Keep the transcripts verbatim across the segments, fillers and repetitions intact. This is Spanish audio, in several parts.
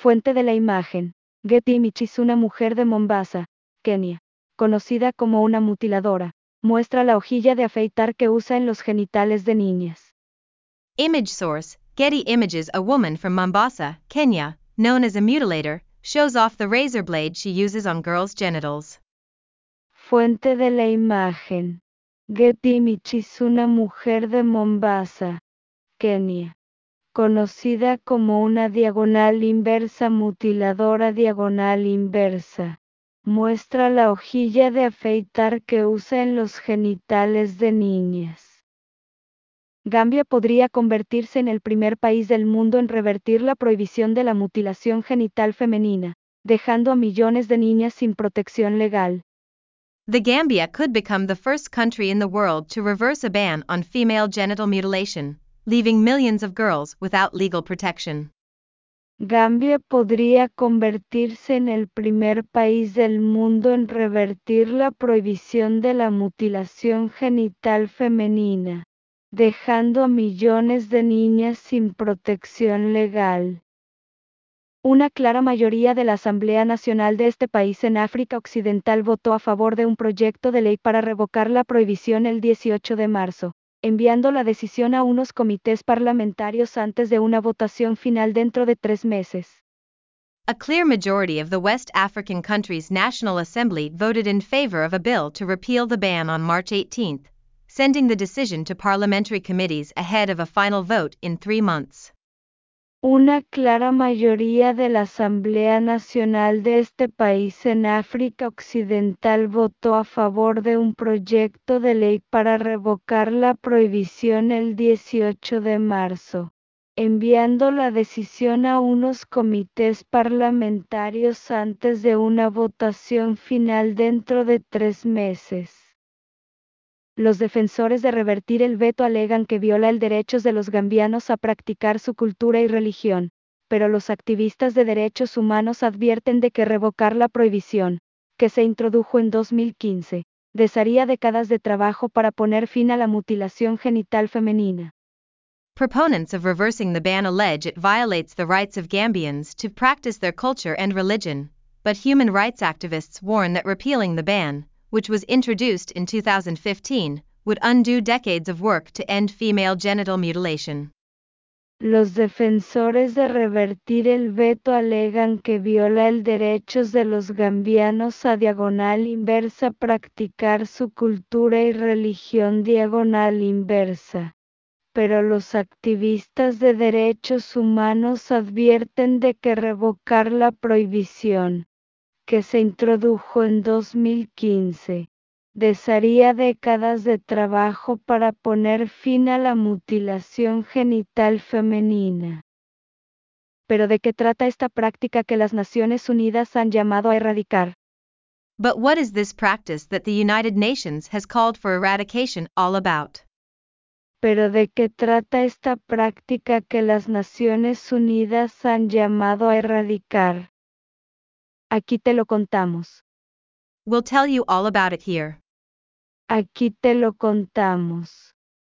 Fuente de la imagen. Getty Images. Una mujer de Mombasa, Kenia, conocida como una mutiladora, muestra la hojilla de afeitar que usa en los genitales de niñas. Image source, Getty Images. A woman from Mombasa, Kenya, known as a mutilator, shows off the razor blade she uses on girls' genitals. Fuente de la imagen. Getty Images. Una mujer de Mombasa, Kenia, conocida como una diagonal inversa mutiladora diagonal inversa, muestra la hojilla de afeitar que usa en los genitales de niñas. Gambia podría convertirse en el primer país del mundo en revertir la prohibición de la mutilación genital femenina, dejando a millones de niñas sin protección legal. The Gambia could become the first country in the world to reverse a ban on female genital mutilation, leaving millions of girls without legal protection. Gambia podría convertirse en el primer país del mundo en revertir la prohibición de la mutilación genital femenina, dejando a millones de niñas sin protección legal. Una clara mayoría de la Asamblea Nacional de este país en África Occidental votó a favor de un proyecto de ley para revocar la prohibición el dieciocho de marzo, enviando la decisión a unos comités parlamentarios antes de una votación final dentro de tres meses. A clear majority of the West African country's National Assembly voted in favor of a bill to repeal the ban on March eighteenth, sending the decision to parliamentary committees ahead of a final vote in three months. Una clara mayoría de la Asamblea Nacional de este país en África Occidental votó a favor de un proyecto de ley para revocar la prohibición el dieciocho de marzo, enviando la decisión a unos comités parlamentarios antes de una votación final dentro de tres meses. Los defensores de revertir el veto alegan que viola el derechos de los gambianos a practicar su cultura y religión, pero los activistas de derechos humanos advierten de que revocar la prohibición, que se introdujo en dos mil quince, desharía décadas de trabajo para poner fin a la mutilación genital femenina. Proponents of reversing the ban allege it violates the rights of Gambians to practice their culture and religion, but human rights activists warn that repealing the ban, which was introduced in two thousand fifteen, would undo decades of work to end female genital mutilation. Los defensores de revertir el veto alegan que viola el derechos de los gambianos a diagonal inversa practicar su cultura y religión diagonal inversa, pero los activistas de derechos humanos advierten de que revocar la prohibición, que se introdujo en dos mil quince, desharía décadas de trabajo para poner fin a la mutilación genital femenina. Pero ¿de qué trata esta práctica que las Naciones Unidas han llamado a erradicar? But what is this practice that the United Nations has called for eradication all about? Pero ¿de qué trata esta práctica que las Naciones Unidas han llamado a erradicar? Aquí te lo contamos. We'll tell you all about it here. Aquí te lo contamos.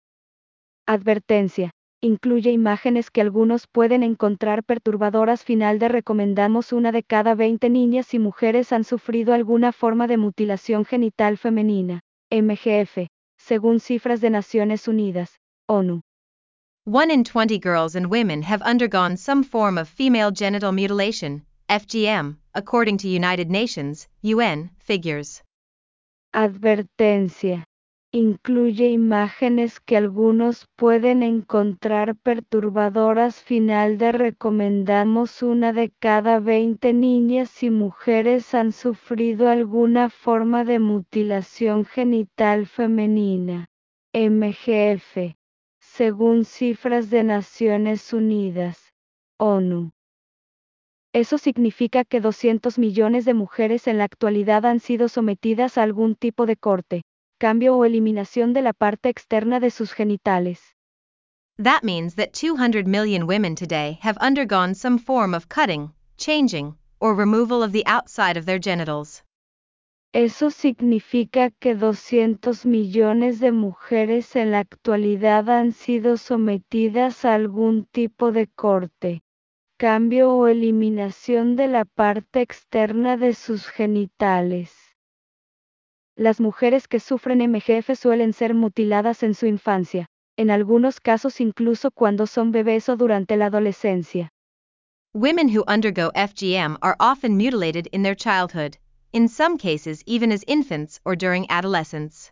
Advertencia. Incluye imágenes que algunos pueden encontrar perturbadoras. Final de recomendamos una de cada veinte niñas y mujeres han sufrido alguna forma de mutilación genital femenina, M G F, según cifras de Naciones Unidas, ONU. One in twenty girls and women have undergone some form of female genital mutilation, F G M, according to United Nations, U N, figures. Advertencia. Incluye imágenes que algunos pueden encontrar perturbadoras. Final de recomendamos una de cada veinte niñas y mujeres han sufrido alguna forma de mutilación genital femenina, M G F, según cifras de Naciones Unidas, ONU. Eso significa que doscientos millones de mujeres en la actualidad han sido sometidas a algún tipo de corte, cambio o eliminación de la parte externa de sus genitales. That means that two hundred million women today have undergone some form of cutting, changing, or removal of the outside of their genitals. Eso significa que doscientos millones de mujeres en la actualidad han sido sometidas a algún tipo de corte, cambio o eliminación de la parte externa de sus genitales. Las mujeres que sufren M G F suelen ser mutiladas en su infancia, en algunos casos incluso cuando son bebés o durante la adolescencia. Women who undergo F G M are often mutilated in their childhood, in some cases even as infants or during adolescence.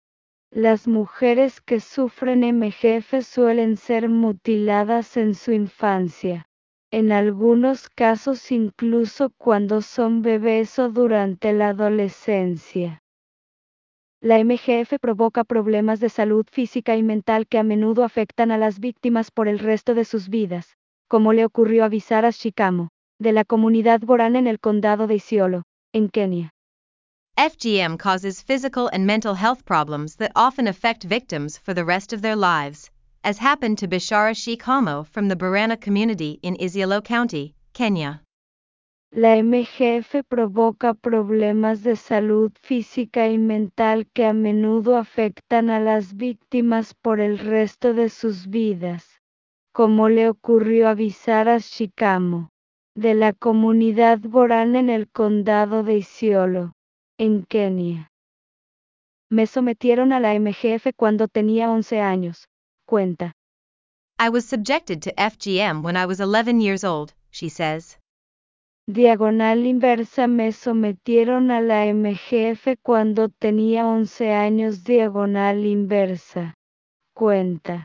Las mujeres que sufren M G F suelen ser mutiladas en su infancia, en algunos casos incluso cuando son bebés o durante la adolescencia. La M G F provoca problemas de salud física y mental que a menudo afectan a las víctimas por el resto de sus vidas, como le ocurrió a Visara Shikamo, de la comunidad Borana en el condado de Isiolo, en Kenia. F G M causes physical and mental health problems that often affect victims for the rest of their lives, as happened to Bishara Shikamo from the Borana community in Isiolo County, Kenya. La M G F provoca problemas de salud física y mental que a menudo afectan a las víctimas por el resto de sus vidas, como le ocurrió a Visara Shikamo, de la comunidad Borana en el condado de Isiolo, en Kenia. Me sometieron a la M G F cuando tenía once años, cuenta. I was subjected to F G M when I was eleven years old, she says. Diagonal inversa. Me sometieron a la M G F cuando tenía once años. Diagonal inversa. Cuenta.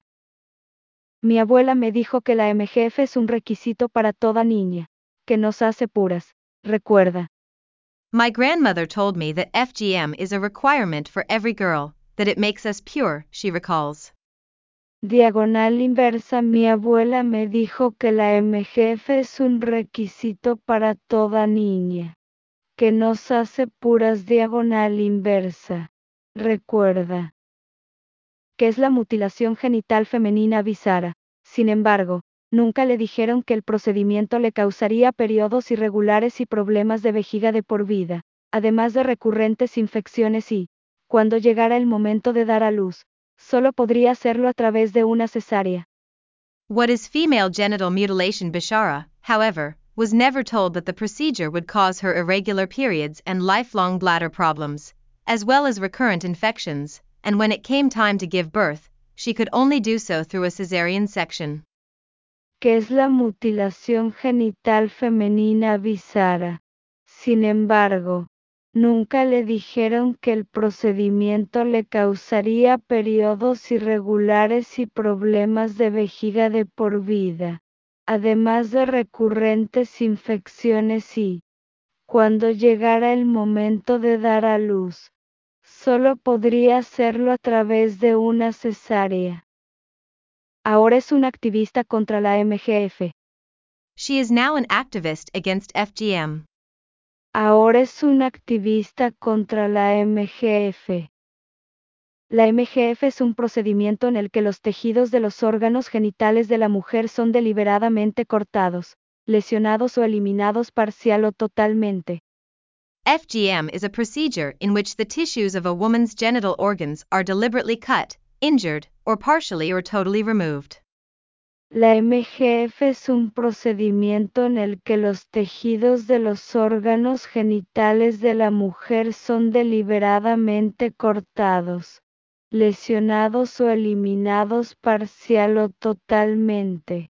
Mi abuela me dijo que la M G F es un requisito para toda niña, que nos hace puras, recuerda. My grandmother told me that F G M is a requirement for every girl, that it makes us pure, she recalls. Diagonal inversa. Mi abuela me dijo que la M G F es un requisito para toda niña, que nos hace puras. Diagonal inversa. Recuerda. Que es la mutilación genital femenina Visara. Sin embargo, nunca le dijeron que el procedimiento le causaría periodos irregulares y problemas de vejiga de por vida, además de recurrentes infecciones y, cuando llegara el momento de dar a luz, solo podría hacerlo a través de una cesárea. What is female genital mutilation Bishara, however, was never told that the procedure would cause her irregular periods and lifelong bladder problems, as well as recurrent infections, and when it came time to give birth, she could only do so through a cesarean section. Que es la mutilación genital femenina Visara. Sin embargo, nunca le dijeron que el procedimiento le causaría periodos irregulares y problemas de vejiga de por vida, además de recurrentes infecciones y, cuando llegara el momento de dar a luz, solo podría hacerlo a través de una cesárea. Ahora es una activista contra la M G F. She is now an activist against F G M. Ahora es una activista contra la M G F. La M G F es un procedimiento en el que los tejidos de los órganos genitales de la mujer son deliberadamente cortados, lesionados o eliminados parcial o totalmente. F G M is a procedure in which the tissues of a woman's genital organs are deliberately cut, injured, or partially or totally removed. La M G F es un procedimiento en el que los tejidos de los órganos genitales de la mujer son deliberadamente cortados, lesionados o eliminados parcial o totalmente.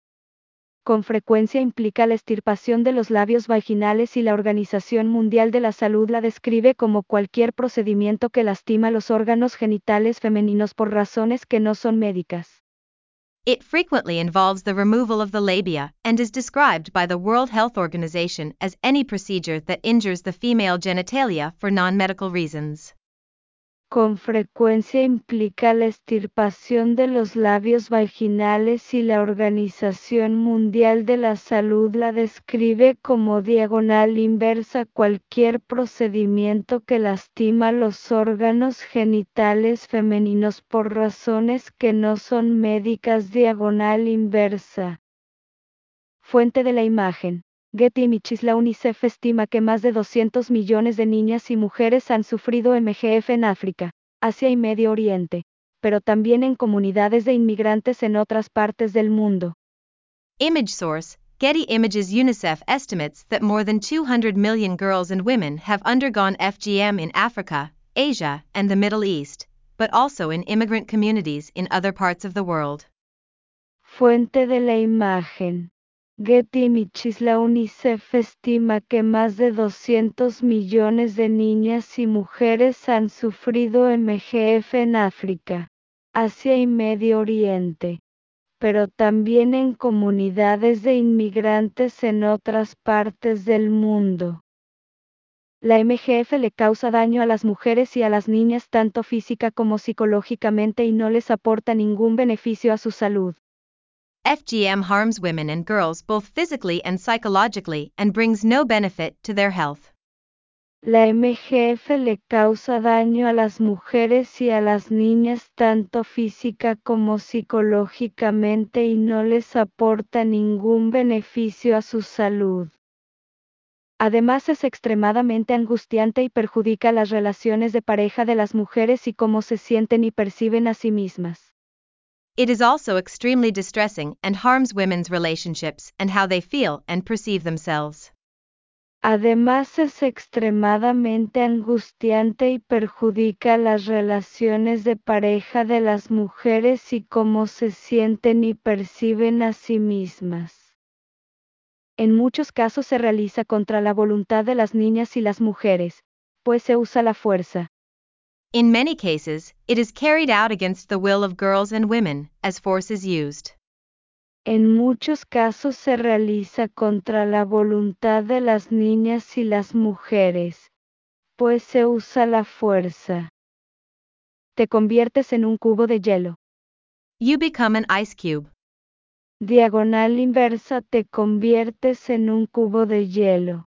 Con frecuencia implica la extirpación de los labios vaginales y la Organización Mundial de la Salud la describe como cualquier procedimiento que lastima los órganos genitales femeninos por razones que no son médicas. It frequently involves the removal of the labia and is described by the World Health Organization as any procedure that injures the female genitalia for non-medical reasons. Con frecuencia implica la extirpación de los labios vaginales y la Organización Mundial de la Salud la describe como diagonal inversa cualquier procedimiento que lastima los órganos genitales femeninos por razones que no son médicas. Diagonal inversa. Fuente de la imagen. Getty Images. La UNICEF estima que más de doscientos millones de niñas y mujeres han sufrido M G F en África, Asia y Medio Oriente, pero también en comunidades de inmigrantes en otras partes del mundo. Image source, Getty Images. UNICEF estimates that more than two hundred million girls and women have undergone F G M in Africa, Asia, and the Middle East, but also in immigrant communities in other parts of the world. Fuente de la imagen. Getty Images. La UNICEF estima que más de doscientos millones de niñas y mujeres han sufrido M G F en África, Asia y Medio Oriente, pero también en comunidades de inmigrantes en otras partes del mundo. La M G F le causa daño a las mujeres y a las niñas tanto física como psicológicamente y no les aporta ningún beneficio a su salud. F G M harms women and girls both physically and psychologically and brings no benefit to their health. La M G F le causa daño a las mujeres y a las niñas tanto física como psicológicamente y no les aporta ningún beneficio a su salud. Además es extremadamente angustiante y perjudica las relaciones de pareja de las mujeres y cómo se sienten y perciben a sí mismas. It is also extremely distressing and harms women's relationships and how they feel and perceive themselves. Además es extremadamente angustiante y perjudica las relaciones de pareja de las mujeres y cómo se sienten y perciben a sí mismas. En muchos casos se realiza contra la voluntad de las niñas y las mujeres, pues se usa la fuerza. In many cases, it is carried out against the will of girls and women, as force is used. En muchos casos se realiza contra la voluntad de las niñas y las mujeres, pues se usa la fuerza. Te conviertes en un cubo de hielo. You become an ice cube. Diagonal inversa. Te conviertes en un cubo de hielo.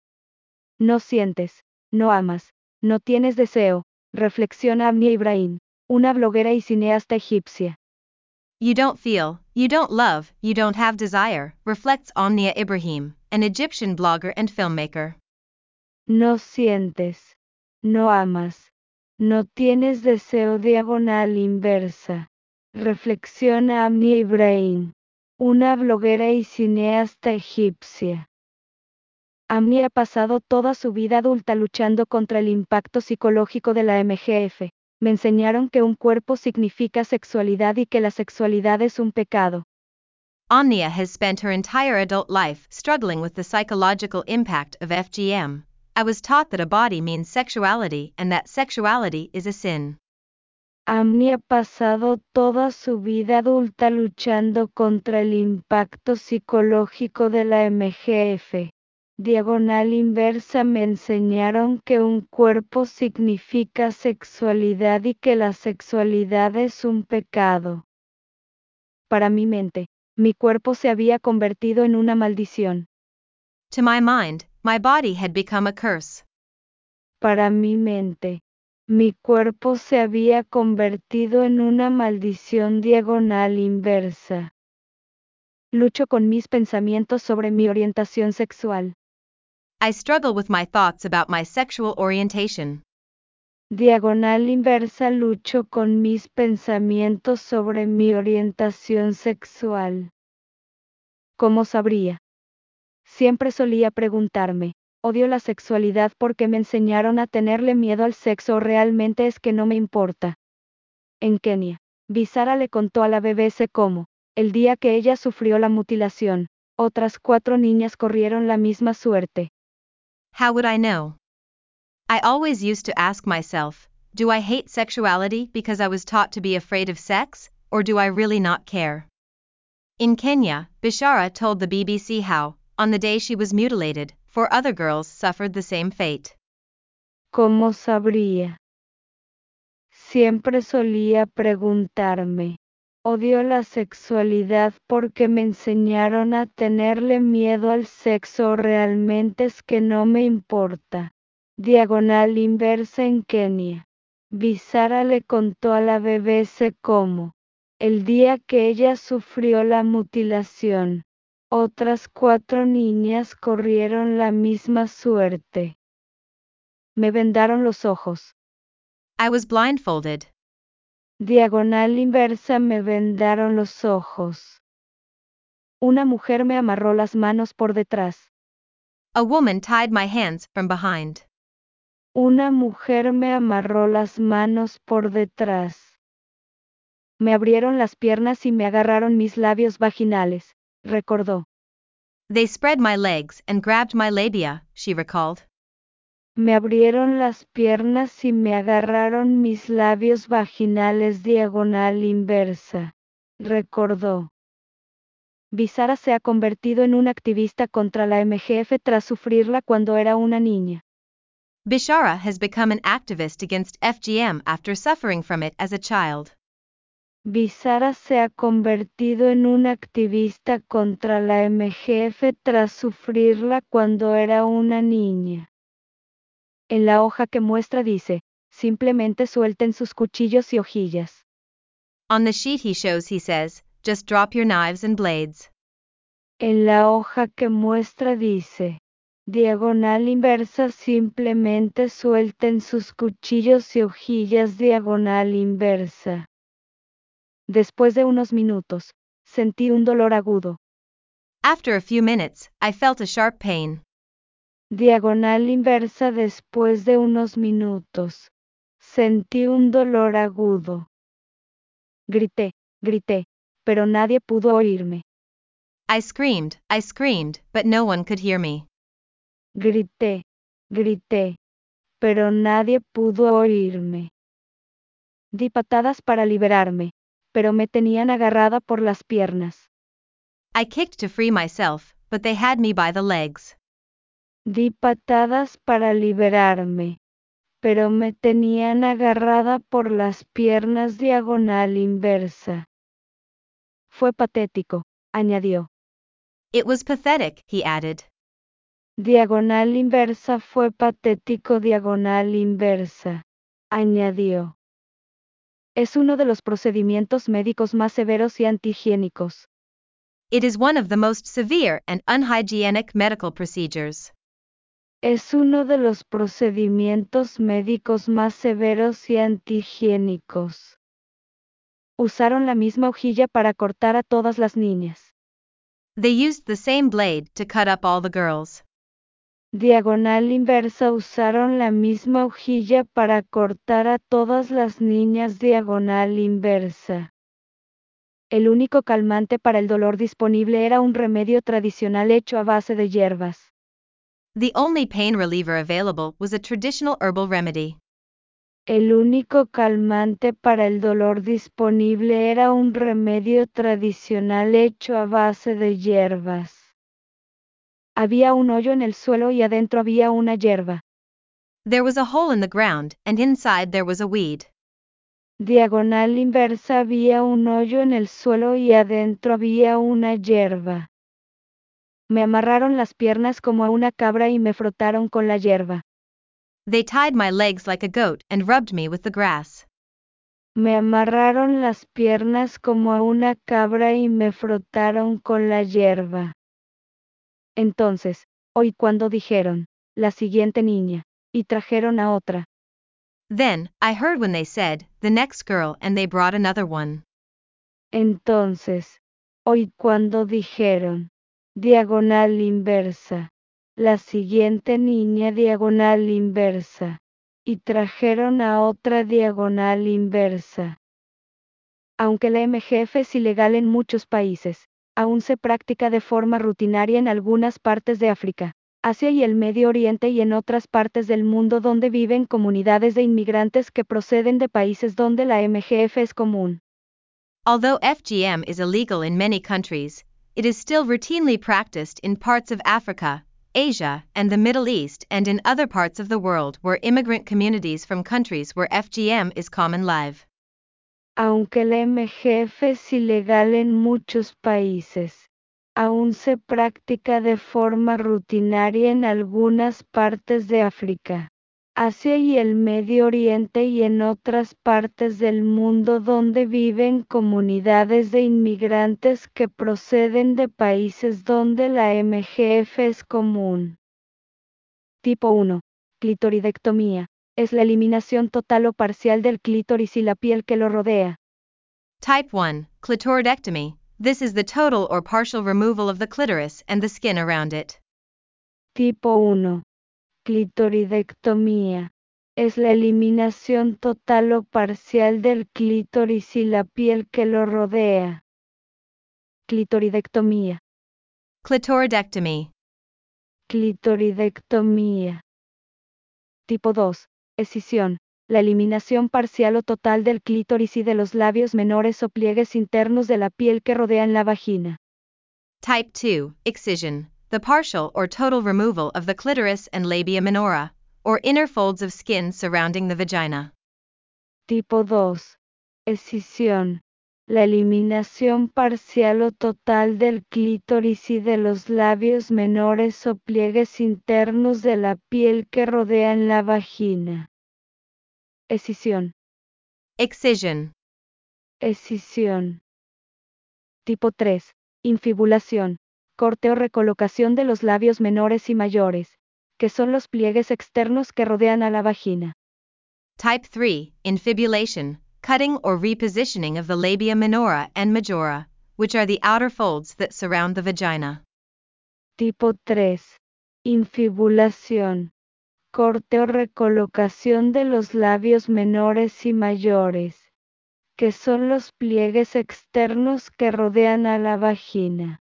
No sientes, no amas, no tienes deseo. Reflexiona Amnia Ibrahim, una bloguera y cineasta egipcia. You don't feel, you don't love, you don't have desire, reflects Omnia Ibrahim, an Egyptian blogger and filmmaker. No sientes, no amas, no tienes deseo. Diagonal inversa. Reflexiona Amnia Ibrahim, una bloguera y cineasta egipcia. Amnia ha pasado toda su vida adulta luchando contra el impacto psicológico de la M G F. Me enseñaron que un cuerpo significa sexualidad y que la sexualidad es un pecado. Omnia has spent her entire adult life struggling with the psychological impact of F G M. I was taught that a body means sexuality and that sexuality is a sin. Amnia ha pasado toda su vida adulta luchando contra el impacto psicológico de la M G F. Diagonal inversa. Me enseñaron que un cuerpo significa sexualidad y que la sexualidad es un pecado. Para mi mente, mi cuerpo se había convertido en una maldición. To my mind, my body had become a curse. Para mi mente, mi cuerpo se había convertido en una maldición. Diagonal inversa. Lucho con mis pensamientos sobre mi orientación sexual. I struggle with my thoughts about my sexual orientation. Diagonal inversa. Lucho con mis pensamientos sobre mi orientación sexual. ¿Cómo sabría? Siempre solía preguntarme, odio la sexualidad porque me enseñaron a tenerle miedo al sexo o realmente es que no me importa. En Kenia, Bizarra le contó a la B B C cómo, el día que ella sufrió la mutilación, otras cuatro niñas corrieron la misma suerte. How would I know? I always used to ask myself, do I hate sexuality because I was taught to be afraid of sex, or do I really not care? In Kenya, Bishara told the B B C how, on the day she was mutilated, four other girls suffered the same fate. ¿Cómo sabría? Siempre solía preguntarme, odio la sexualidad porque me enseñaron a tenerle miedo al sexo o realmente es que no me importa. Diagonal inversa. En Kenia, Bizarra le contó a la B B C cómo, el día que ella sufrió la mutilación, otras cuatro niñas corrieron la misma suerte. Me vendaron los ojos. I was blindfolded. Diagonal inversa. Me vendaron los ojos. Una mujer me amarró las manos por detrás. A woman tied my hands from behind. Una mujer me amarró las manos por detrás. Me abrieron las piernas y me agarraron mis labios vaginales, recordó. They spread my legs and grabbed my labia, she recalled. Me abrieron las piernas y me agarraron mis labios vaginales diagonal inversa, recordó. Bizarra se ha convertido en una activista contra la M G F tras sufrirla cuando era una niña. Bishara has become an activist against F G M after suffering from it as a child. Bizarra se ha convertido en una activista contra la M G F tras sufrirla cuando era una niña. En la hoja que muestra dice, simplemente suelten sus cuchillos y hojillas. On the sheet he shows he says, just drop your knives and blades. En la hoja que muestra dice, diagonal inversa simplemente suelten sus cuchillos y hojillas diagonal inversa. Después de unos minutos, sentí un dolor agudo. After a few minutes, I felt a sharp pain. Diagonal inversa después de unos minutos. Sentí un dolor agudo. Grité, grité, pero nadie pudo oírme. I screamed, I screamed, but no one could hear me. Grité, grité, pero nadie pudo oírme. Di patadas para liberarme, pero me tenían agarrada por las piernas. I kicked to free myself, but they had me by the legs. Di patadas para liberarme, pero me tenían agarrada por las piernas diagonal inversa. Fue patético, añadió. It was pathetic, he added. Diagonal inversa fue patético diagonal inversa, añadió. Es uno de los procedimientos médicos más severos y antihigiénicos. It is one of the most severe and unhygienic medical procedures. Es uno de los procedimientos médicos más severos y antihigiénicos. Usaron la misma hojilla para cortar a todas las niñas. They used the same blade to cut up all the girls. Diagonal inversa usaron la misma hojilla para cortar a todas las niñas diagonal inversa. El único calmante para el dolor disponible era un remedio tradicional hecho a base de hierbas. The only pain reliever available was a traditional herbal remedy. El único calmante para el dolor disponible era un remedio tradicional hecho a base de hierbas. Había un hoyo en el suelo y adentro había una hierba. There was a hole in the ground, and inside there was a weed. Diagonal inversa había un hoyo en el suelo y adentro había una hierba. Me amarraron las piernas como a una cabra y me frotaron con la hierba. They tied my legs like a goat and rubbed me with the grass. Me amarraron las piernas como a una cabra y me frotaron con la hierba. Entonces, oí cuando dijeron, la siguiente niña, y trajeron a otra. Then, I heard when they said, the next girl, and they brought another one. Entonces, oí cuando dijeron, diagonal inversa, la siguiente niña diagonal inversa, y trajeron a otra diagonal inversa. Aunque la M G F es ilegal en muchos países, aún se practica de forma rutinaria en algunas partes de África, Asia y el Medio Oriente y en otras partes del mundo donde viven comunidades de inmigrantes que proceden de países donde la M G F es común. Although F G M is illegal in many countries, it is still routinely practiced in parts of Africa, Asia, and the Middle East and in other parts of the world where immigrant communities from countries where F G M is common live. Aunque la M G F es ilegal en muchos países, aún se practica de forma rutinaria en algunas partes de África, Asia y el Medio Oriente y en otras partes del mundo donde viven comunidades de inmigrantes que proceden de países donde la M G F es común. Tipo uno. Clitoridectomía. Es la eliminación total o parcial del clítoris y la piel que lo rodea. Type one, clitoridectomy, This is the total or partial removal of the clitoris and the skin around it. Tipo uno. Clitoridectomía. Es la eliminación total o parcial del clítoris y la piel que lo rodea. Clitoridectomía. Clitoridectomy. Clitoridectomía. Tipo dos. Escisión. La eliminación parcial o total del clítoris y de los labios menores o pliegues internos de la piel que rodean la vagina. Type two. Excision. The partial or total removal of the clitoris and labia minora, or inner folds of skin surrounding the vagina. Tipo dos. Escisión. La eliminación parcial o total del clítoris y de los labios menores o pliegues internos de la piel que rodean la vagina. Escisión. Excision. Escisión. Tipo tres. Infibulación. Corte o recolocación de los labios menores y mayores, que son los pliegues externos que rodean a la vagina. Type three. Infibulation. Cutting or repositioning of the labia minora and majora, which are the outer folds that surround the vagina. Tipo tres. Infibulación. Corte o recolocación de los labios menores y mayores, que son los pliegues externos que rodean a la vagina.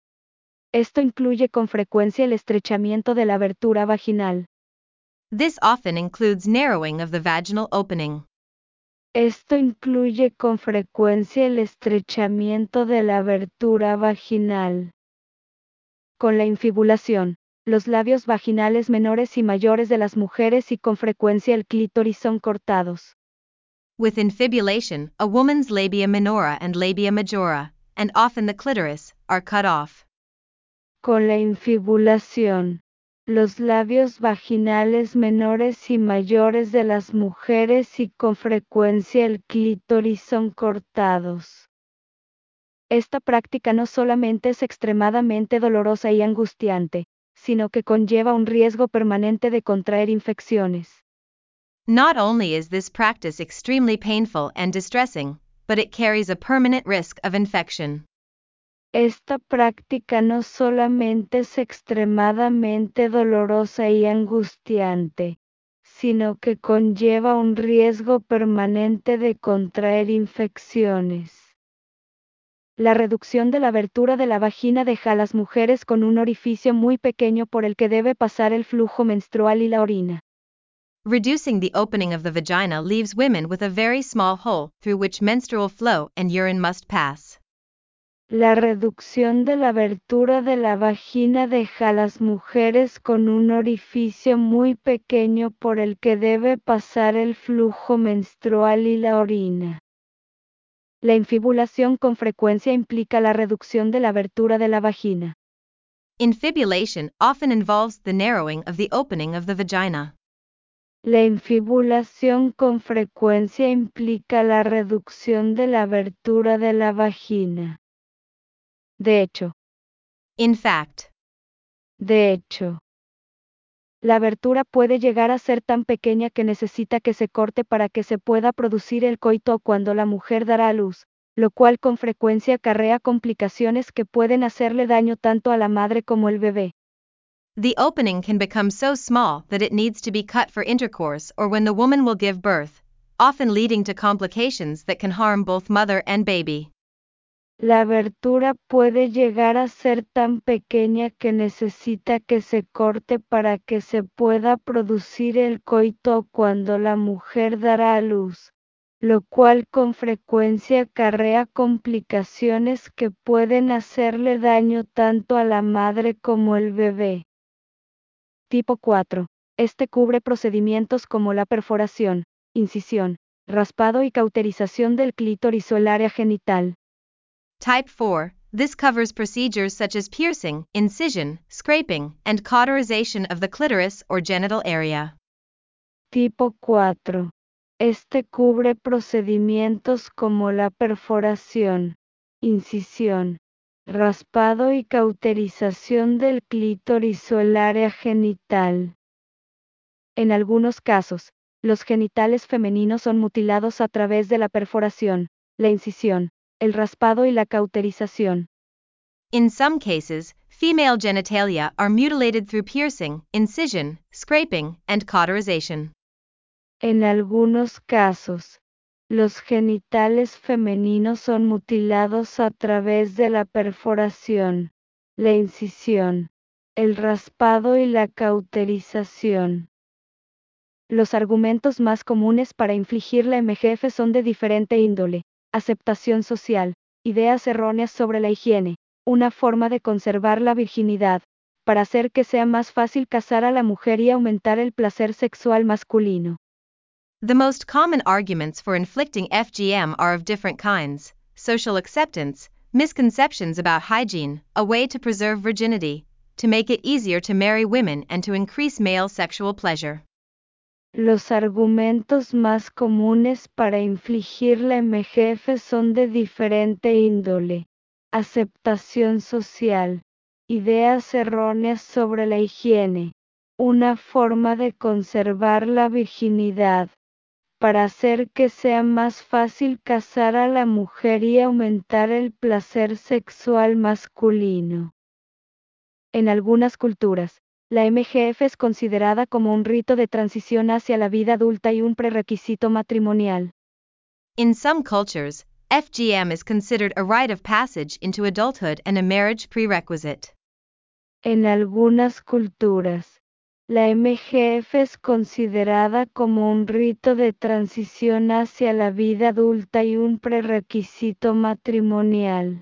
Esto incluye con frecuencia el estrechamiento de la abertura vaginal. This often includes narrowing of the vaginal opening. Esto incluye con frecuencia el estrechamiento de la abertura vaginal. Con la infibulación, los labios vaginales menores y mayores de las mujeres y con frecuencia el clítoris son cortados. With infibulation, a woman's labia minora and labia majora, and often the clitoris, are cut off. Con la infibulación, los labios vaginales menores y mayores de las mujeres y con frecuencia el clítoris son cortados. Esta práctica no solamente es extremadamente dolorosa y angustiante, sino que conlleva un riesgo permanente de contraer infecciones. Not only is this practice extremely painful and distressing, but it carries a permanent risk of infection. Esta práctica no solamente es extremadamente dolorosa y angustiante, sino que conlleva un riesgo permanente de contraer infecciones. La reducción de la abertura de la vagina deja a las mujeres con un orificio muy pequeño por el que debe pasar el flujo menstrual y la orina. Reducing the opening of the vagina leaves women with a very small hole through which menstrual flow and urine must pass. La reducción de la abertura de la vagina deja a las mujeres con un orificio muy pequeño por el que debe pasar el flujo menstrual y la orina. La infibulación con frecuencia implica la reducción de la abertura de la vagina. Infibulation often involves the narrowing of the opening of the vagina. La infibulación con frecuencia implica la reducción de la abertura de la vagina. De hecho. In fact. De hecho. La abertura puede llegar a ser tan pequeña que necesita que se corte para que se pueda producir el coito cuando la mujer dará a luz, lo cual con frecuencia acarrea complicaciones que pueden hacerle daño tanto a la madre como el bebé. The opening can become so small that it needs to be cut for intercourse or when the woman will give birth, often leading to complications that can harm both mother and baby. La abertura puede llegar a ser tan pequeña que necesita que se corte para que se pueda producir el coito cuando la mujer dará a luz, lo cual con frecuencia acarrea complicaciones que pueden hacerle daño tanto a la madre como el bebé. Tipo cuatro. Este cubre procedimientos como la perforación, incisión, raspado y cauterización del clítoris o el área genital. Type four. This covers procedures such as piercing, incision, scraping, and cauterization of the clitoris or genital area. Tipo cuatro. Este cubre procedimientos como la perforación, incisión, raspado y cauterización del clítoris o el área genital. En algunos casos, los genitales femeninos son mutilados a través de la perforación, la incisión, el raspado y la cauterización. In some cases, female genitalia are mutilated through piercing, incision, scraping, and cauterization. En algunos casos, los genitales femeninos son mutilados a través de la perforación, la incisión, el raspado y la cauterización. Los argumentos más comunes para infligir la M G F son de diferente índole: aceptación social, ideas erróneas sobre la higiene, una forma de conservar la virginidad, para hacer que sea más fácil casar a la mujer y aumentar el placer sexual masculino. The most common arguments for inflicting F G M are of different kinds: social acceptance, misconceptions about hygiene, a way to preserve virginity, to make it easier to marry women and to increase male sexual pleasure. Los argumentos más comunes para infligir la M G F son de diferente índole: aceptación social, ideas erróneas sobre la higiene, una forma de conservar la virginidad, para hacer que sea más fácil casar a la mujer y aumentar el placer sexual masculino. En algunas culturas, la M G F es considerada como un rito de transición hacia la vida adulta y un prerequisito matrimonial. In some cultures, F G M is considered a rite of passage into adulthood and a marriage prerequisite. En algunas culturas, la M G F es considerada como un rito de transición hacia la vida adulta y un prerequisito matrimonial.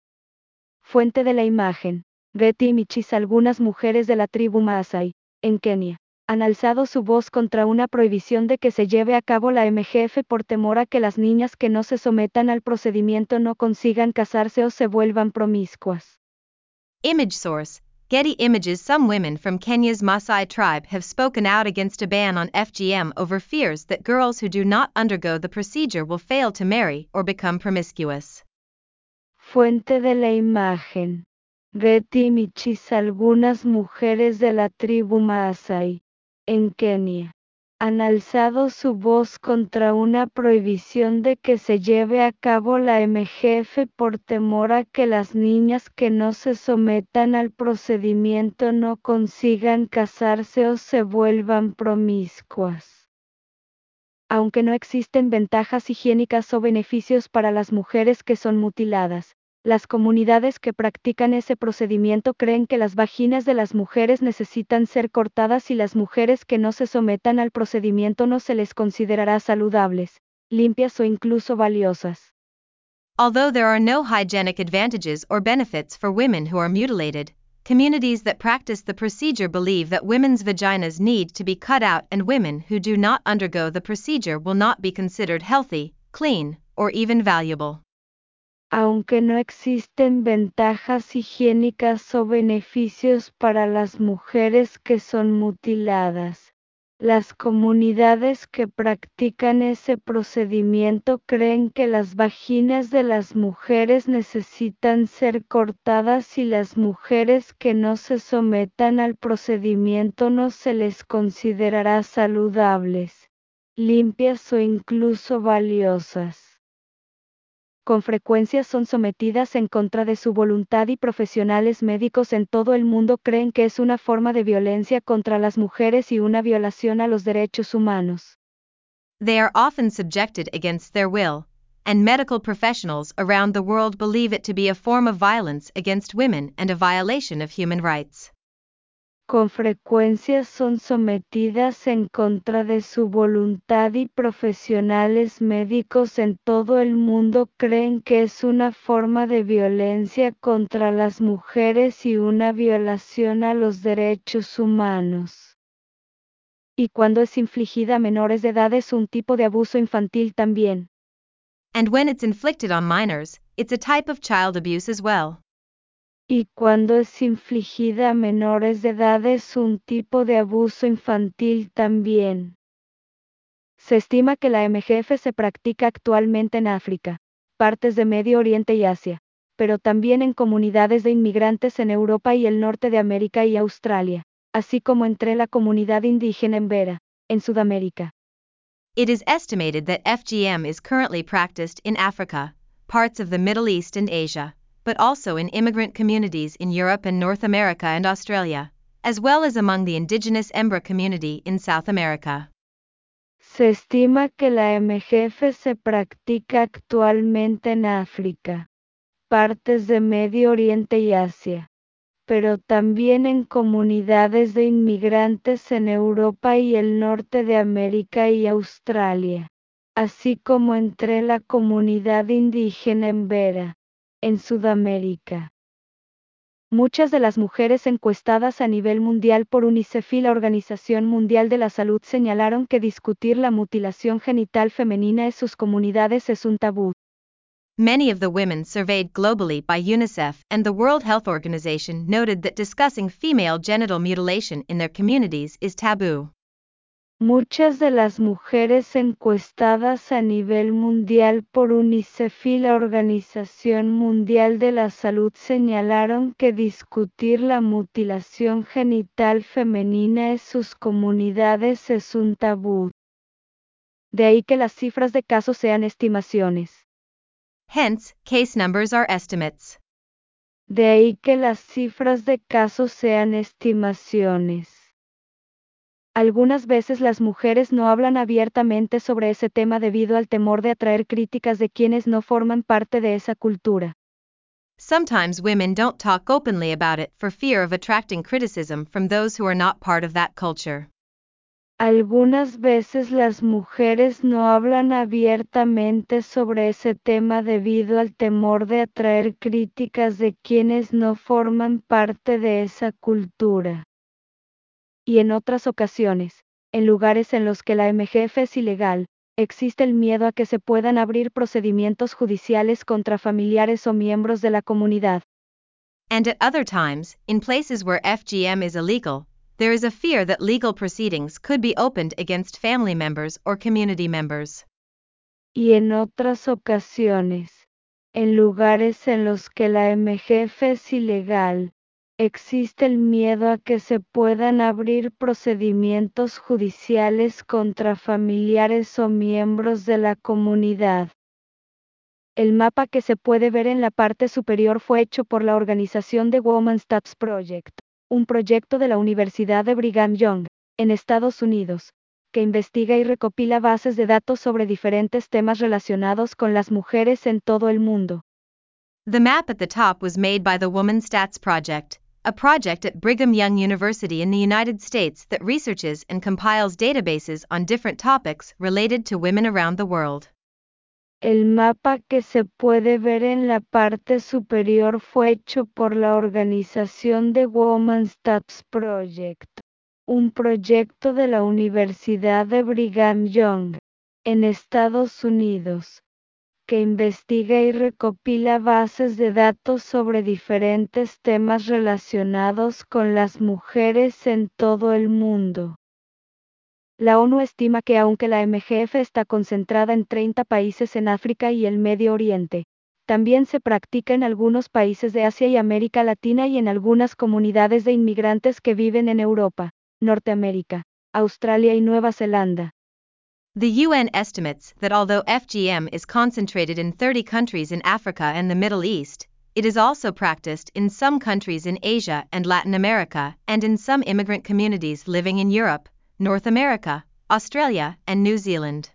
Fuente de la imagen: Getty Images. Algunas mujeres de la tribu Maasai, en Kenia, han alzado su voz contra una prohibición de que se lleve a cabo la M G F por temor a que las niñas que no se sometan al procedimiento no consigan casarse o se vuelvan promiscuas. Image source: Getty Images. Some women from Kenya's Maasai tribe have spoken out against a ban on F G M over fears that girls who do not undergo the procedure will fail to marry or become promiscuous. Fuente de la imagen: Getty Images. Algunas mujeres de la tribu Maasai, en Kenia, han alzado su voz contra una prohibición de que se lleve a cabo la M G F por temor a que las niñas que no se sometan al procedimiento no consigan casarse o se vuelvan promiscuas. Aunque no existen ventajas higiénicas o beneficios para las mujeres que son mutiladas, las comunidades que practican ese procedimiento creen que las vaginas de las mujeres necesitan ser cortadas y las mujeres que no se sometan al procedimiento no se les considerará saludables, limpias o incluso valiosas. Although there are no hygienic advantages or benefits for women who are mutilated, communities that practice the procedure believe that women's vaginas need to be cut out and women who do not undergo the procedure will not be considered healthy, clean, or even valuable. Aunque no existen ventajas higiénicas o beneficios para las mujeres que son mutiladas, las comunidades que practican ese procedimiento creen que las vaginas de las mujeres necesitan ser cortadas y las mujeres que no se sometan al procedimiento no se les considerará saludables, limpias o incluso valiosas. Con frecuencia son sometidas en contra de su voluntad y profesionales médicos en todo el mundo creen que es una forma de violencia contra las mujeres y una violación a los derechos humanos. They are often subjected against their will, and medical professionals around the world believe it to be a form of violence against women and a violation of human rights. Con frecuencia son sometidas en contra de su voluntad y profesionales médicos en todo el mundo creen que es una forma de violencia contra las mujeres y una violación a los derechos humanos. Y cuando es infligida a menores de edad es un tipo de abuso infantil también. And when it's inflicted on minors, it's a type of child abuse as well. Y cuando es infligida a menores de edad es un tipo de abuso infantil también. Se estima que la M G F se practica actualmente en África, partes de Medio Oriente y Asia, pero también en comunidades de inmigrantes en Europa y el norte de América y Australia, así como entre la comunidad indígena en Vera, en Sudamérica. It is estimated that F G M is currently practiced in Africa, parts of the Middle East and Asia, but also in immigrant communities in Europe and North America and Australia, as well as among the indigenous Embra community in South America. Se estima que la M G F se practica actualmente en África, partes de Medio Oriente y Asia, pero también en comunidades de inmigrantes en Europa y el norte de América y Australia, así como entre la comunidad indígena Embera, en Sudamérica. Muchas de las mujeres encuestadas a nivel mundial por UNICEF y la Organización Mundial de la Salud señalaron que discutir la mutilación genital femenina en sus comunidades es un tabú. Many of the women surveyed globally by UNICEF and the World Health Organization noted that discussing female genital mutilation in their communities is taboo. Muchas de las mujeres encuestadas a nivel mundial por UNICEF y la Organización Mundial de la Salud señalaron que discutir la mutilación genital femenina en sus comunidades es un tabú. De ahí que las cifras de casos sean estimaciones. Hence, case numbers are estimates. De ahí que las cifras de casos sean estimaciones. Algunas veces las mujeres no hablan abiertamente sobre ese tema debido al temor de atraer críticas de quienes no forman parte de esa cultura. Sometimes women don't talk openly about it for fear of attracting criticism from those who are not part of that culture. Algunas veces las mujeres no hablan abiertamente sobre ese tema debido al temor de atraer críticas de quienes no forman parte de esa cultura. Y en otras ocasiones, en lugares en los que la M G F es ilegal, existe el miedo a que se puedan abrir procedimientos judiciales contra familiares o miembros de la comunidad. And at other times, in places where F G M is illegal, there is a fear that legal proceedings could be opened against family members or community members. Y en otras ocasiones, en lugares en los que la M G F es ilegal, existe el miedo a que se puedan abrir procedimientos judiciales contra familiares o miembros de la comunidad. El mapa que se puede ver en la parte superior fue hecho por la organización The Women's Stats Project, un proyecto de la Universidad de Brigham Young, en Estados Unidos, que investiga y recopila bases de datos sobre diferentes temas relacionados con las mujeres en todo el mundo. The map at the top was made by the Women's Stats Project, a project at Brigham Young University in the United States that researches and compiles databases on different topics related to women around the world. El mapa que se puede ver en la parte superior fue hecho por la organización The Women's Stats Project, un proyecto de la Universidad de Brigham Young, en Estados Unidos, que investiga y recopila bases de datos sobre diferentes temas relacionados con las mujeres en todo el mundo. La ONU estima que aunque la M G F está concentrada en treinta países en África y el Medio Oriente, también se practica en algunos países de Asia y América Latina y en algunas comunidades de inmigrantes que viven en Europa, Norteamérica, Australia y Nueva Zelanda. The U N estimates that although F G M is concentrated in thirty countries in Africa and the Middle East, it is also practiced in some countries in Asia and Latin America and in some immigrant communities living in Europe, North America, Australia, and New Zealand.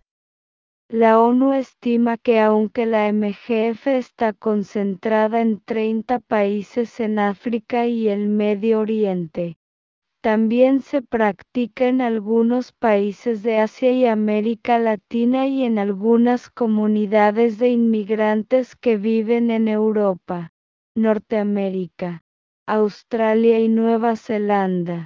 La ONU estima que aunque la M G F está concentrada en treinta países en África y el Medio Oriente, también se practica en algunos países de Asia y América Latina y en algunas comunidades de inmigrantes que viven en Europa, Norteamérica, Australia y Nueva Zelanda.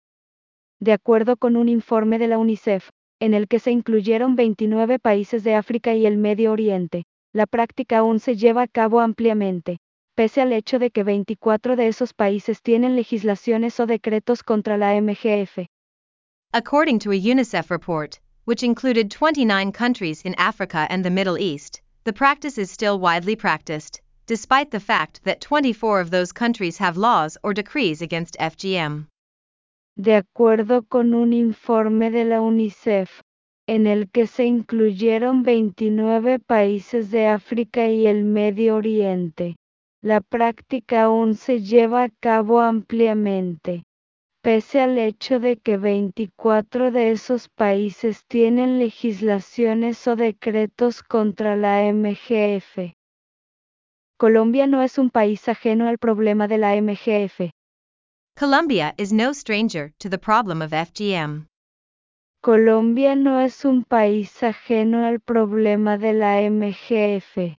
De acuerdo con un informe de la UNICEF, en el que se incluyeron veintinueve países de África y el Medio Oriente, la práctica aún se lleva a cabo ampliamente, pese al hecho de que veinticuatro de esos países tienen legislaciones o decretos contra la M G F. According to a UNICEF report, which included twenty-nine countries in Africa and the Middle East, the practice is still widely practiced, despite the fact that twenty-four of those countries have laws or decrees against F G M. De acuerdo con un informe de la UNICEF, en el que se incluyeron veintinueve países de África y el Medio Oriente. La práctica aún se lleva a cabo ampliamente, pese al hecho de que veinticuatro de esos países tienen legislaciones o decretos contra la M G F. Colombia no es un país ajeno al problema de la M G F. Colombia is no stranger to the problem of F G M. Colombia no es un país ajeno al problema de la M G F.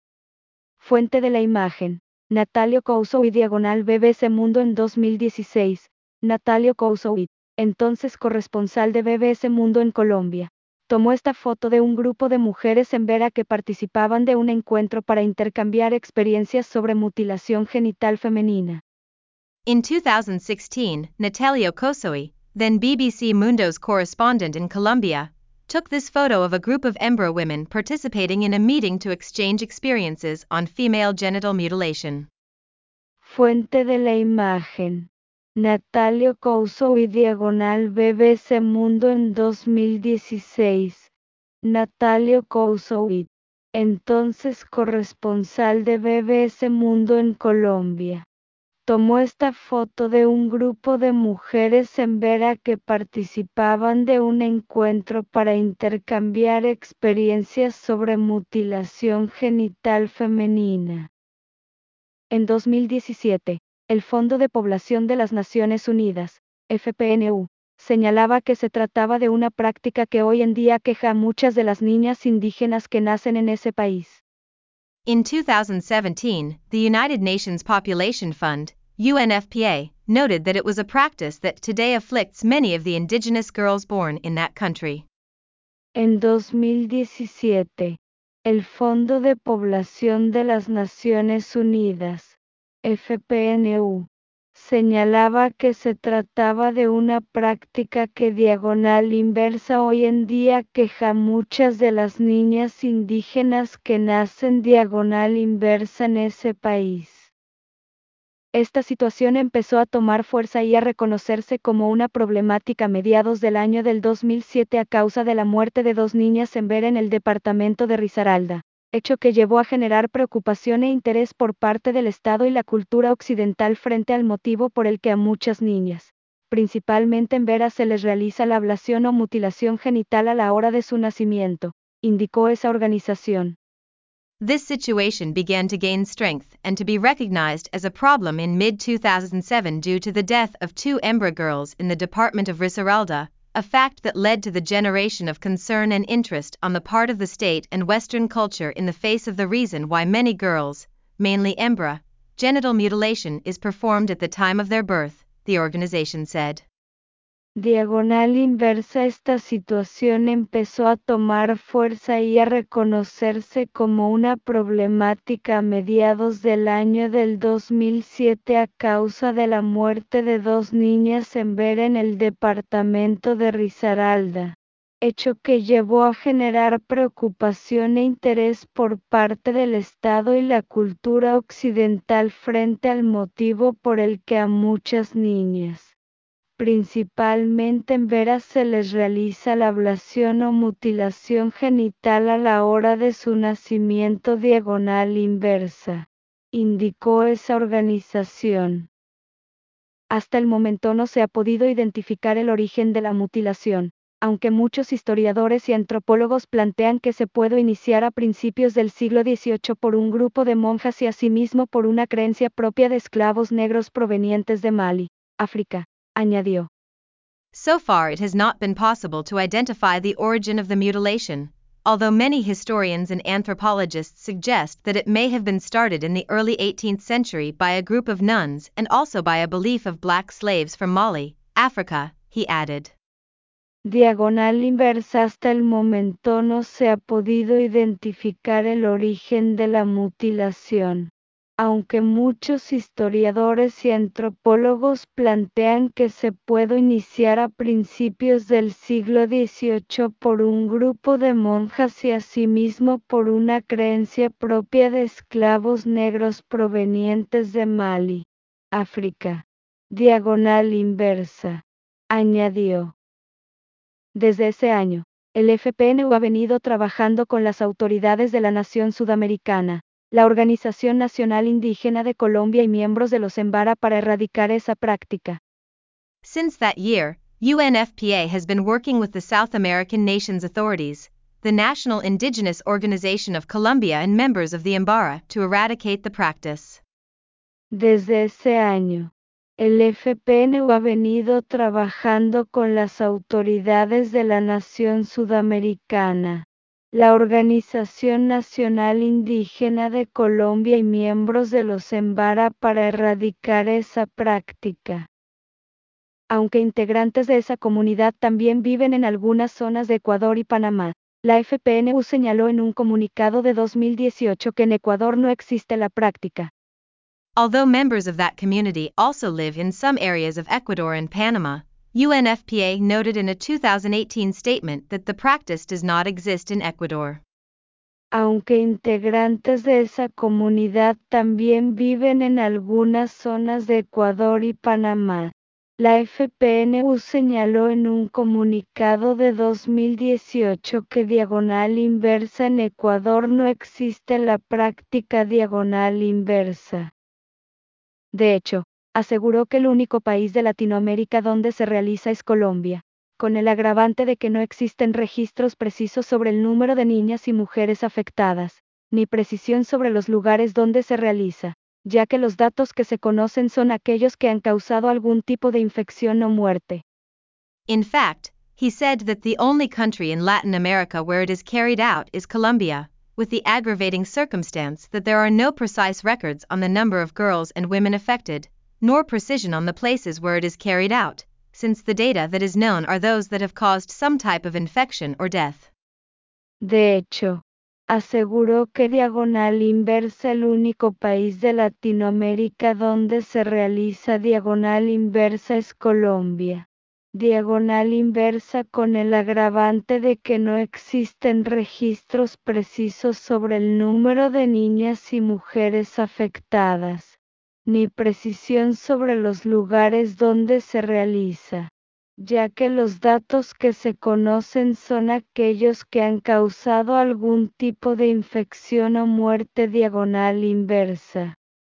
Fuente de la imagen: Natalio Cousoui diagonal B B C Mundo en dos mil dieciséis. Natalio Cousoui, entonces corresponsal de B B C Mundo en Colombia, tomó esta foto de un grupo de mujeres en Vera que participaban de un encuentro para intercambiar experiencias sobre mutilación genital femenina. In two thousand sixteen, Natalio Cousoui, then B B C Mundo's correspondent in Colombia, took this photo of a group of Embra women participating in a meeting to exchange experiences on female genital mutilation. Fuente de la imagen: Natalio Cousoui diagonal B B C Mundo en dos mil dieciséis. Natalio Cousoui, entonces corresponsal de B B C Mundo en Colombia, tomó esta foto de un grupo de mujeres en Vera que participaban de un encuentro para intercambiar experiencias sobre mutilación genital femenina. En dos mil diecisiete, el Fondo de Población de las Naciones Unidas, F P N U, señalaba que se trataba de una práctica que hoy en día aqueja a muchas de las niñas indígenas que nacen en ese país. In two thousand seventeen, the United Nations Population Fund, U N F P A, noted that it was a practice that today afflicts many of the indigenous girls born in that country. En dos mil diecisiete, el Fondo de Población de las Naciones Unidas, F P N U, señalaba que se trataba de una práctica que diagonal inversa hoy en día aqueja a muchas de las niñas indígenas que nacen diagonal inversa en ese país. Esta situación empezó a tomar fuerza y a reconocerse como una problemática a mediados del año del dos mil siete a causa de la muerte de dos niñas en Vera en el departamento de Risaralda, hecho que llevó a generar preocupación e interés por parte del Estado y la cultura occidental frente al motivo por el que a muchas niñas, principalmente en Vera, se les realiza la ablación o mutilación genital a la hora de su nacimiento, indicó esa organización. This situation began to gain strength and to be recognized as a problem in mid two thousand seven due to the death of two Embra girls in the department of Risaralda, a fact that led to the generation of concern and interest on the part of the state and Western culture in the face of the reason why many girls, mainly Embra, genital mutilation is performed at the time of their birth, the organization said. Diagonal inversa. Esta situación empezó a tomar fuerza y a reconocerse como una problemática a mediados del año del dos mil siete a causa de la muerte de dos niñas en Vera en el departamento de Risaralda, hecho que llevó a generar preocupación e interés por parte del Estado y la cultura occidental frente al motivo por el que a muchas niñas, principalmente en Vera, se les realiza la ablación o mutilación genital a la hora de su nacimiento diagonal inversa, indicó esa organización. Hasta el momento no se ha podido identificar el origen de la mutilación, aunque muchos historiadores y antropólogos plantean que se pudo iniciar a principios del siglo dieciocho por un grupo de monjas y asimismo por una creencia propia de esclavos negros provenientes de Mali, África, añadió. So far it has not been possible to identify the origin of the mutilation, although many historians and anthropologists suggest that it may have been started in the early eighteenth century by a group of nuns and also by a belief of black slaves from Mali, Africa, he added. Diagonal inversa. Hasta el momento no se ha podido identificar el origen de la mutilación, aunque muchos historiadores y antropólogos plantean que se pudo iniciar a principios del siglo dieciocho por un grupo de monjas y asimismo por una creencia propia de esclavos negros provenientes de Mali, África. Diagonal inversa, añadió. Desde ese año, El F P N U ha venido trabajando con las autoridades de la nación sudamericana, la Organización Nacional Indígena de Colombia y miembros de los Embara para erradicar esa práctica. Since that year, U N F P A has been working with the South American nations' authorities, the National Indigenous Organization of Colombia and members of the Embara to eradicate the practice. Desde ese año, el F P N U ha venido trabajando con las autoridades de la nación sudamericana, la Organización Nacional Indígena de Colombia y miembros de los Embara para erradicar esa práctica. Aunque integrantes de esa comunidad también viven en algunas zonas de Ecuador y Panamá, la F P N U señaló en un comunicado de dos mil dieciocho que en Ecuador no existe la práctica. Although members of that community also live in some areas of Ecuador and Panama, U N F P A noted in a two thousand eighteen statement that the practice does not exist in Ecuador. Aunque integrantes de esa comunidad también viven en algunas zonas de Ecuador y Panamá, la F P N U señaló en un comunicado de dos mil dieciocho que diagonal inversa en Ecuador no existe la práctica diagonal inversa. De hecho, aseguró que el único país de Latinoamérica donde se realiza es Colombia, con el agravante de que no existen registros precisos sobre el número de niñas y mujeres afectadas, ni precisión sobre los lugares donde se realiza, ya que los datos que se conocen son aquellos que han causado algún tipo de infección o muerte. In fact, he said that the only country in Latin America where it is carried out is Colombia, with the aggravating circumstance that there are no precise records on the number of girls and women affected, nor precision on the places where it is carried out, since the data that is known are those that have caused some type of infection or death. De hecho, aseguró que diagonal inversa el único país de Latinoamérica donde se realiza diagonal inversa es Colombia. Diagonal inversa con el agravante de que no existen registros precisos sobre el número de niñas y mujeres afectadas, ni precisión sobre los lugares donde se realiza, ya que los datos que se conocen son aquellos que han causado algún tipo de infección o muerte diagonal inversa.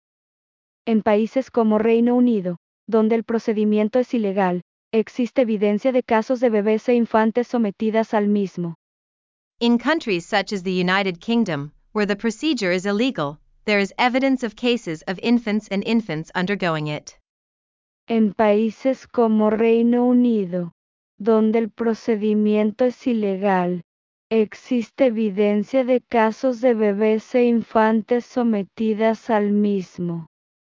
En países como Reino Unido, donde el procedimiento es ilegal, existe evidencia de casos de bebés e infantes sometidas al mismo. In countries such as the United Kingdom, where the procedure is illegal, there is evidence of cases of infants and infants undergoing it. En países como Reino Unido, donde el procedimiento es ilegal, existe evidencia de casos de bebés e infantes sometidas al mismo.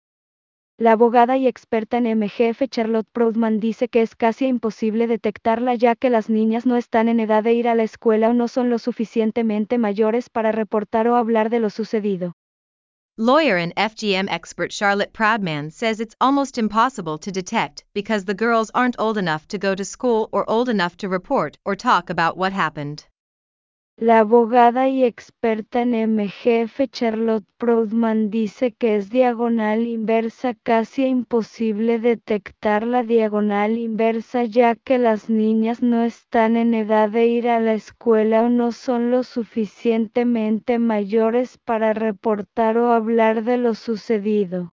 La abogada y experta en M G F Charlotte Proudman dice que es casi imposible detectarla ya que las niñas no están en edad de ir a la escuela o no son lo suficientemente mayores para reportar o hablar de lo sucedido. Lawyer and F G M expert Charlotte Proudman says it's almost impossible to detect because the girls aren't old enough to go to school or old enough to report or talk about what happened. La abogada y experta en M G F Charlotte Proudman dice que es diagonal inversa casi imposible detectar la diagonal inversa ya que las niñas no están en edad de ir a la escuela o no son lo suficientemente mayores para reportar o hablar de lo sucedido.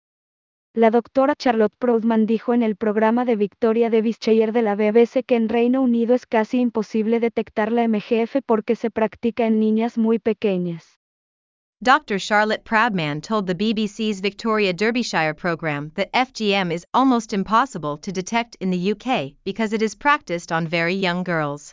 La doctora Charlotte Proudman dijo en el programa de Victoria Devonshire de la B B C que en Reino Unido es casi imposible detectar la M G F porque se practica en niñas muy pequeñas. Doctor Charlotte Proudman told the B B C's Victoria Derbyshire program that F G M is almost impossible to detect in the U K because it is practiced on very young girls.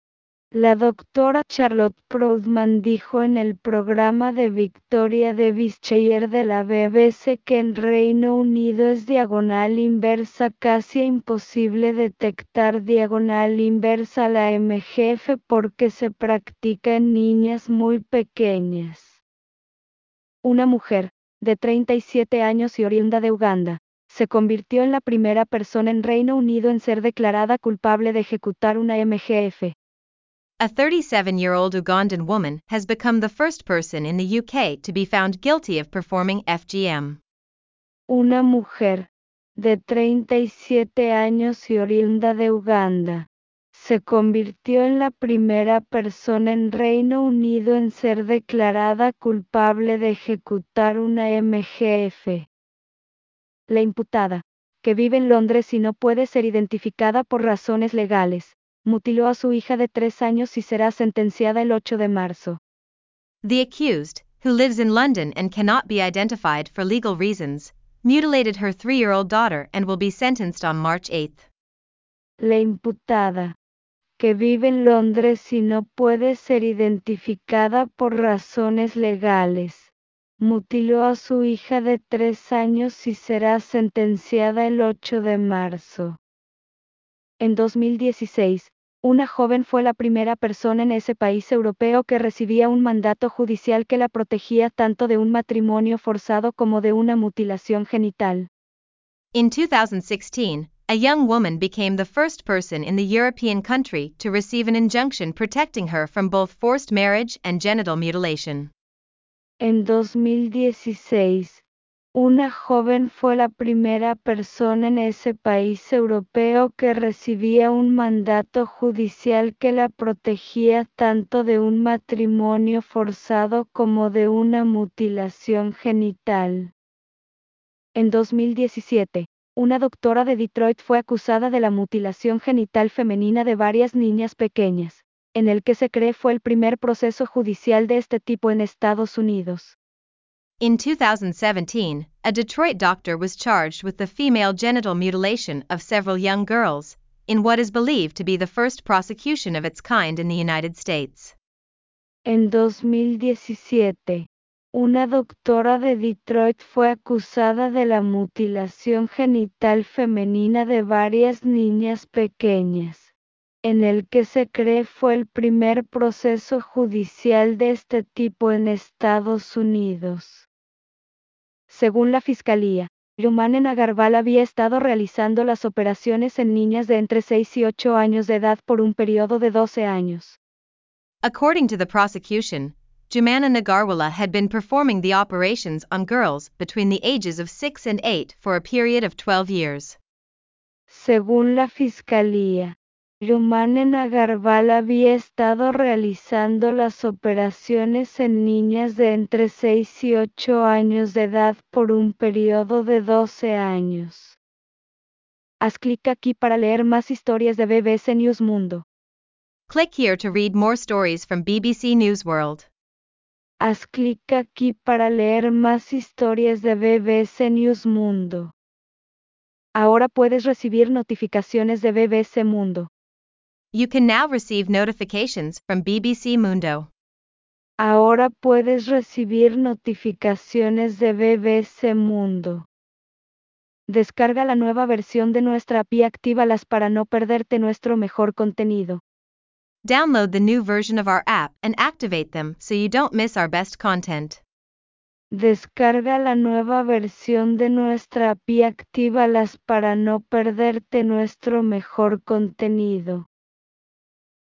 La doctora Charlotte Proudman dijo en el programa de Victoria Devonshire de la B B C que en Reino Unido es diagonal inversa casi imposible detectar diagonal inversa la M G F porque se practica en niñas muy pequeñas. Una mujer, de treinta y siete años y oriunda de Uganda, se convirtió en la primera persona en Reino Unido en ser declarada culpable de ejecutar una M G F. A thirty-seven-year-old Ugandan woman has become the first person in the U K to be found guilty of performing F G M. Una mujer, de treinta y siete años y oriunda de Uganda, se convirtió en la primera persona en Reino Unido en ser declarada culpable de ejecutar una M G F. La imputada, que vive en Londres y no puede ser identificada por razones legales, mutiló a su hija de tres años y será sentenciada el ocho de marzo. The accused, who lives in London and cannot be identified for legal reasons, mutilated her three-year-old daughter and will be sentenced on March eighth. La imputada, que vive en Londres y no puede ser identificada por razones legales, mutiló a su hija de tres años y será sentenciada el ocho de marzo. En dos mil dieciséis, una joven fue la primera persona en ese país europeo que recibía un mandato judicial que la protegía tanto de un matrimonio forzado como de una mutilación genital. In two thousand sixteen, a young woman became the first person in the European country to receive an injunction protecting her from both forced marriage and genital mutilation. En dos mil dieciséis, una joven fue la primera persona en ese país europeo que recibía un mandato judicial que la protegía tanto de un matrimonio forzado como de una mutilación genital. En dos mil diecisiete, una doctora de Detroit fue acusada de la mutilación genital femenina de varias niñas pequeñas, en el que se cree fue el primer proceso judicial de este tipo en Estados Unidos. In two thousand seventeen, a Detroit doctor was charged with the female genital mutilation of several young girls, in what is believed to be the first prosecution of its kind in the United States. En dos mil diecisiete, una doctora de Detroit fue acusada de la mutilación genital femenina de varias niñas pequeñas, en el que se cree fue el primer proceso judicial de este tipo en Estados Unidos. Según la Fiscalía, Yumanen Agarwal había estado realizando las operaciones en niñas de entre seis y ocho años de edad por un periodo de doce años. According to the prosecution, Jumana Nagarwala had been performing the operations on girls between the ages of six and eight for a period of twelve years. Según la Fiscalía, Yumanen Agarwal había estado realizando las operaciones en niñas de entre seis y ocho años de edad por un periodo de doce años. Haz clic aquí para leer más historias de B B C News Mundo. Click here to read more stories from B B C News World. Haz clic aquí para leer más historias de B B C News Mundo. Ahora puedes recibir notificaciones de B B C Mundo. You can now receive notifications from B B C Mundo. Ahora puedes recibir notificaciones de B B C Mundo. Descarga la nueva versión de nuestra app y actívalas para no perderte nuestro mejor contenido. Download the new version of our app and activate them so you don't miss our best content. Descarga la nueva versión de nuestra app y actívalas para no perderte nuestro mejor contenido.